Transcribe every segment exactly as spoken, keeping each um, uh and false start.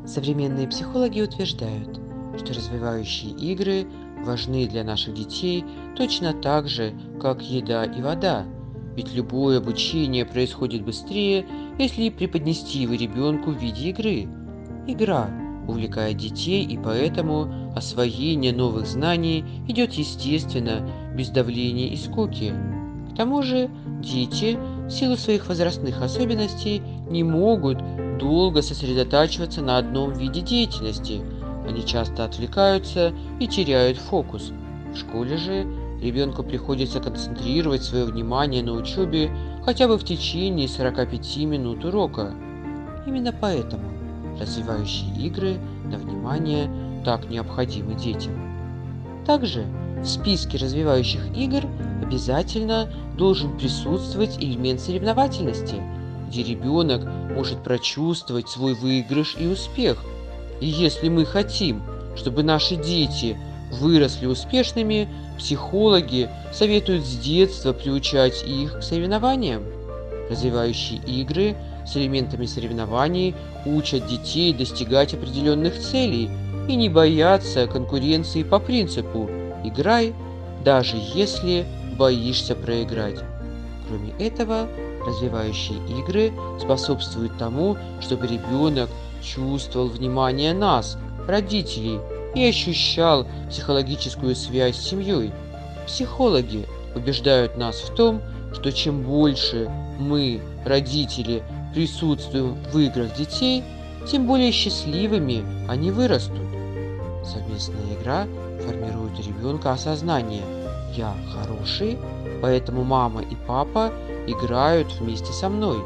Современные психологи утверждают, что развивающие игры важны для наших детей точно так же, как еда и вода. Ведь любое обучение происходит быстрее, если преподнести его ребенку в виде игры. Игра увлекает детей, и поэтому освоение новых знаний идет естественно, без давления и скуки. К тому же дети, в силу своих возрастных особенностей, не могут долго сосредотачиваться на одном виде деятельности. Они часто отвлекаются и теряют фокус. В школе же ребенку приходится концентрировать свое внимание на учебе хотя бы в течение сорока пяти минут урока. Именно поэтому развивающие игры на внимание так необходимы детям. Также в списке развивающих игр обязательно должен присутствовать элемент соревновательности, где ребенок может прочувствовать свой выигрыш и успех. И если мы хотим, чтобы наши дети выросли успешными, психологи советуют с детства приучать их к соревнованиям. Развивающие игры с элементами соревнований учат детей достигать определенных целей и не бояться конкуренции по принципу «играй, даже если боишься проиграть». Кроме этого, развивающие игры способствуют тому, чтобы ребенок чувствовал внимание нас, родителей, и ощущал психологическую связь с семьей. Психологи убеждают нас в том, что чем больше мы, родители, присутствуем в играх детей, тем более счастливыми они вырастут. Совместная игра формирует у ребенка осознание «я хороший, поэтому мама и папа играют вместе со мной».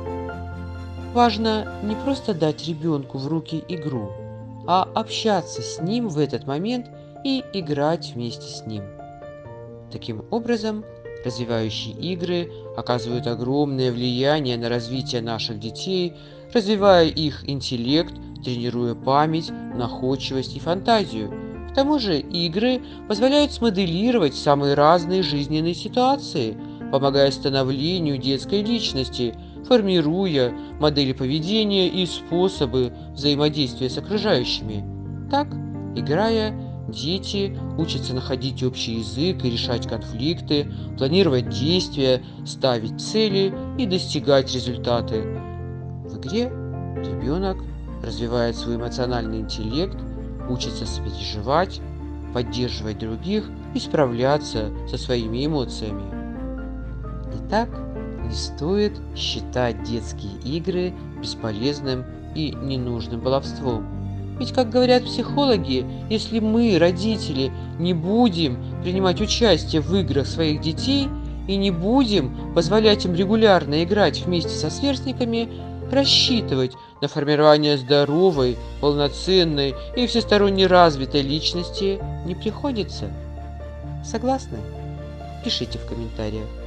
Важно не просто дать ребенку в руки игру, а общаться с ним в этот момент и играть вместе с ним. Таким образом, развивающие игры оказывают огромное влияние на развитие наших детей, развивая их интеллект, тренируя память, находчивость и фантазию. К тому же игры позволяют смоделировать самые разные жизненные ситуации, помогая становлению детской личности, формируя модели поведения и способы взаимодействия с окружающими. Так, играя, дети учатся находить общий язык и решать конфликты, планировать действия, ставить цели и достигать результаты. В игре ребенок развивает свой эмоциональный интеллект, учится сопереживать, поддерживать других и справляться со своими эмоциями. Итак, не стоит считать детские игры бесполезным и ненужным баловством. Ведь, как говорят психологи, если мы, родители, не будем принимать участие в играх своих детей и не будем позволять им регулярно играть вместе со сверстниками, рассчитывать на формирование здоровой, полноценной и всесторонне развитой личности не приходится. Согласны? Пишите в комментариях.